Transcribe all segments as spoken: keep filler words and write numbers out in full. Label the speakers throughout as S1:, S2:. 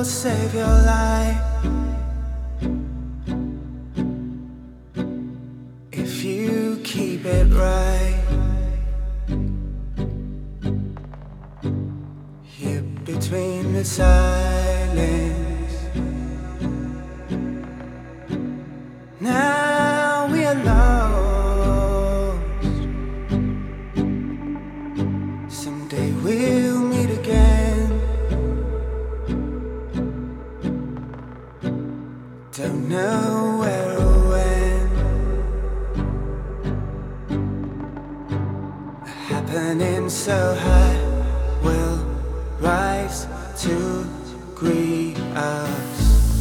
S1: will save your life if you keep it right. Here between the silence, now we are lost. Someday we'll meet again. Don't know where or when. A happening so high will rise to greet us.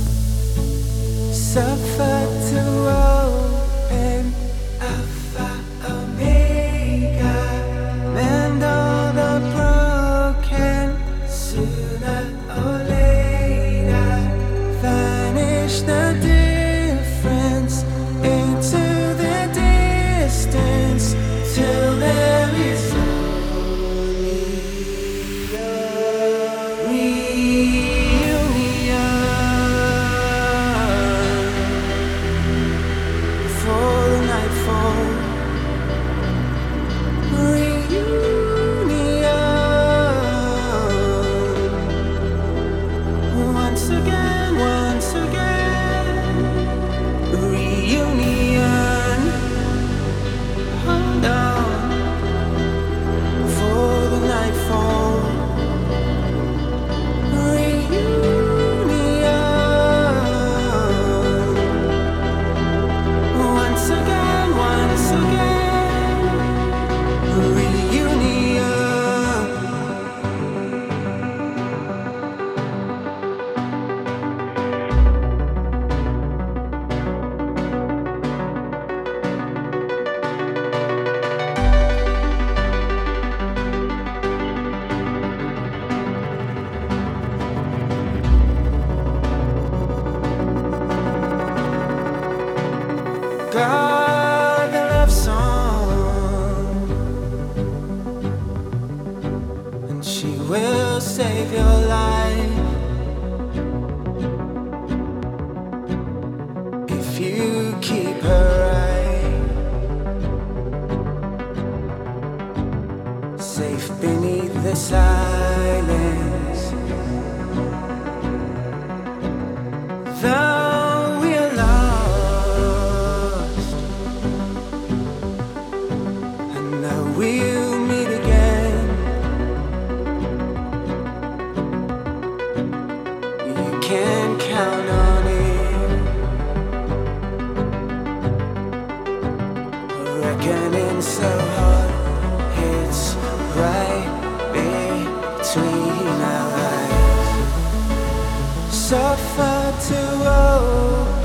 S1: Suffer to open Alpha Omega, mend all the broken sooner or later. Vanish the difference into the distance till there is only a reunion before the nightfall. Reunion once again, once again. Reunion. Hold on for the nightfall. Reunion. Once again, once again. Reunion. God, the love song, and she will save your life if you keep her right, safe beneath the silence. Though we are lost, I know we'll meet again. You can count on it. Reckoning so hard, it's right between our eyes. Suffer to open